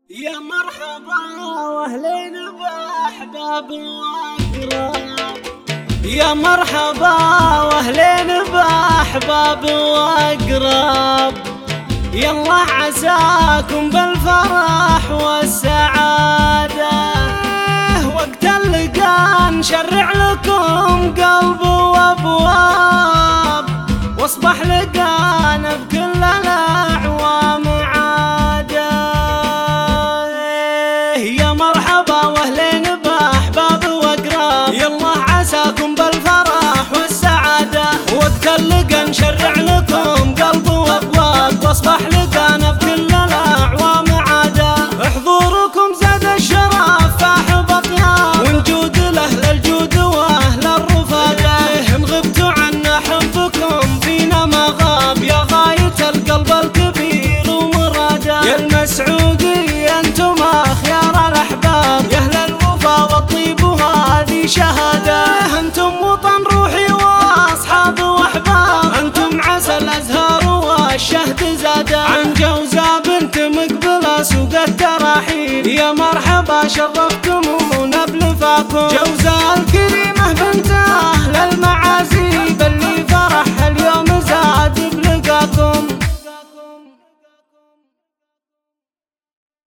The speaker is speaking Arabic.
يا مرحبا واهلين باحباب واقراب، يا مرحبا واهلين باحباب واقراب، يلا عساكم بالفرح والسعادة، وقت اللقاء نشرع لكم قلب وابواب، واصبح لقانا بكل الاعوام عادة. يا مرحبا واهلين باحباب واقراب، يلا عساكم بالفرح والسعادة، وقت اللقاء نشرع لكم قلب وابواب، واصبح لقانا بكل الاعوام عادة. حضوركم زاد الشرف فاح بطياب، ونجود لاهل الجود واهل الرفاقة، ان غبتوا عنا حبكم فينا ما غاب، يا غاية القلب الكبير ومراده. يا المسعودي انتم اخيار الاحباب، يا اهل الوفا والطيب وهذه شهادة، انتم وطن روحي واصحاب واحباب، انتم عسى الازهار والشهد زاده. عن جوزة بنت مقبلة سوق التراحيل، يا مرحبا شرفتمونا بلفاكم، جوزة